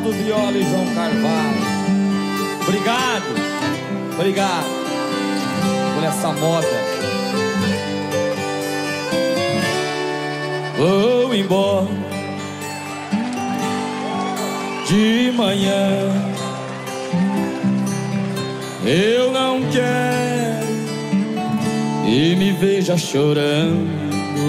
Ronaldo Viola e João Carvalho. Obrigado por essa moda. Vou embora de manhã, eu não quero e me veja chorando.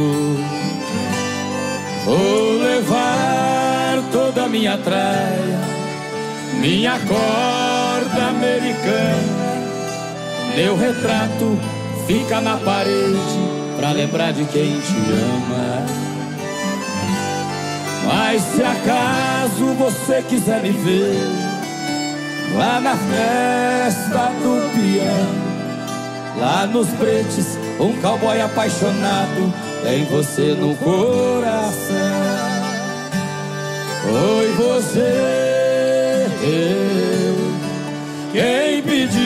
Vou levar toda a minha traia, minha corda americana, meu retrato fica na parede pra lembrar de quem te ama. Mas se acaso você quiser me ver lá na festa do peão, lá nos Bretes, um cowboy apaixonado tem você no coração. Foi você, quem pediu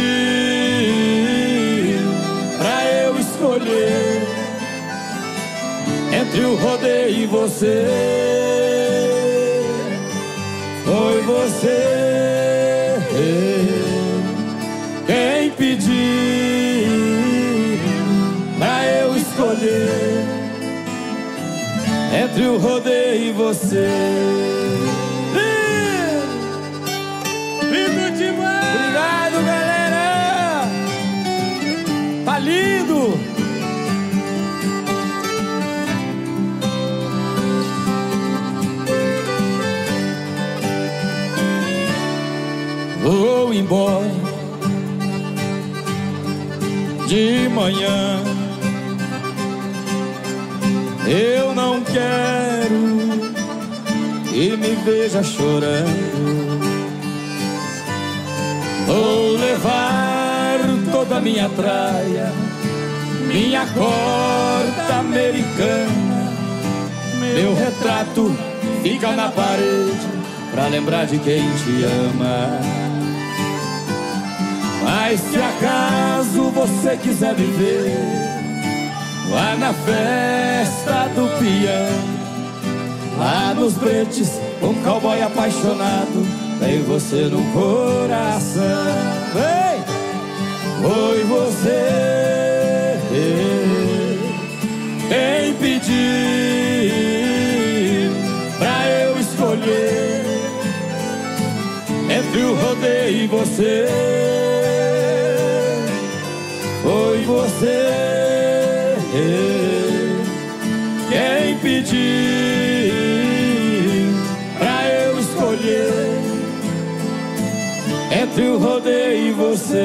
pra eu escolher entre o rodeio e você. Foi você quem pediu pra eu escolher entre o rodeio e você. Lindo demais! Obrigado, galera! Tá lindo! Vou embora de manhã, eu não quero que me veja chorando. Vou levar toda a minha traia, minha corda americana, meu retrato fica na parede pra lembrar de quem te ama. Mas se acaso você quiser me ver lá na festa do peão, lá nos Bretes, um cowboy apaixonado tem você no coração. Ei! Foi você quem pediu pra eu escolher entre o rodeio e você. Foi você quem pediu pra eu escolher entre o rodeio e você.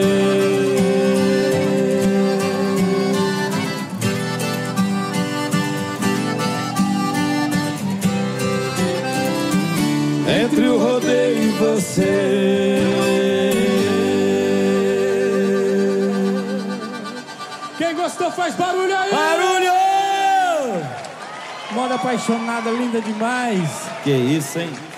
Entre o rodeio e você. Quem gostou faz barulho aí! Barulho! Moda apaixonada, linda demais. Que isso, hein?